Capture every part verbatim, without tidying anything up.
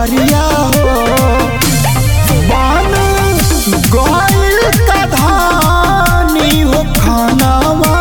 खबरिया हो बन गइल का धानी हो खानावा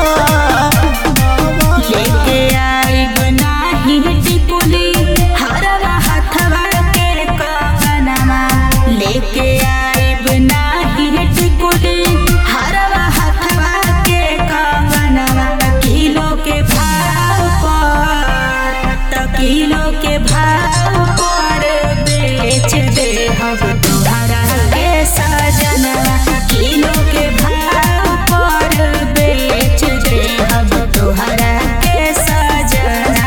लेके आइब नाही टिकुली हरवा हथवा के कंगनवा लेके आइब नाही टिकुली हरवा हथवा के कंगनवा किलो के भाव पर त किलो के भाव पर बेच दे हम तोहरा के सजनवा किलो के भाव पर बेच दे हम तोहरा के सजनवा।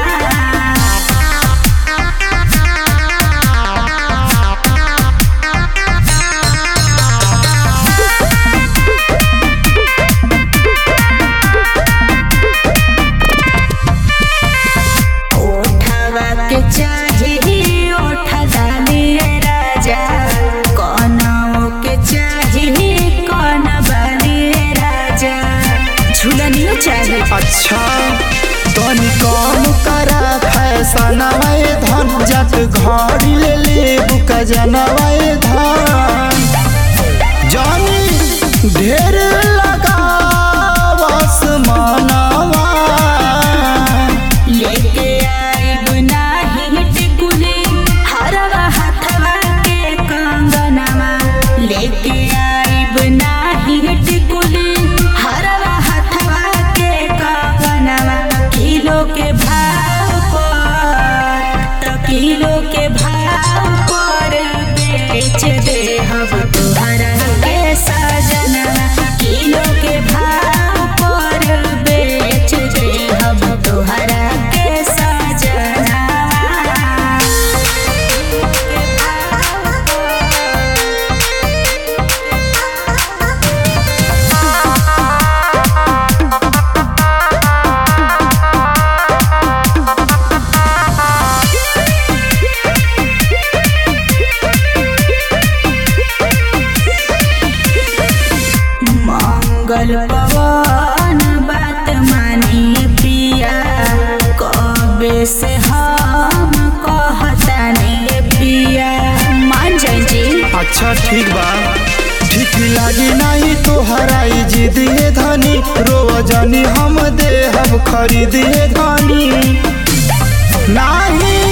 ओठवा के चाही ओठ डालिए राजा कनौ के चाही कन बलिए राजा झूलनियो चाही। अच्छा तनी कम करा फैसनवा धन जट घड़ी ले ले बुका जनवा धन जानी ढेर लगावस मनवा लेके आइब नाही टिकुली हरवा हथवा के कंगनवा लेके आइब नाही टिकुली हरवा हथवा के कंगनवा किलो के भाव पर त किलो के भाव पर बेच दे हम तोहरा के सजनवा किलो के भाव पर बेच दे हम तोहरा के सजनवा। मंगल पवन बात मानिए पिया कबे से हम कहतानी पिया मान जाई जी। अच्छा ठीक बा ठीक लागी नहीं तोहरा जिदिए धनी रोजनी हम दे हम खरीदिए धनी नहीं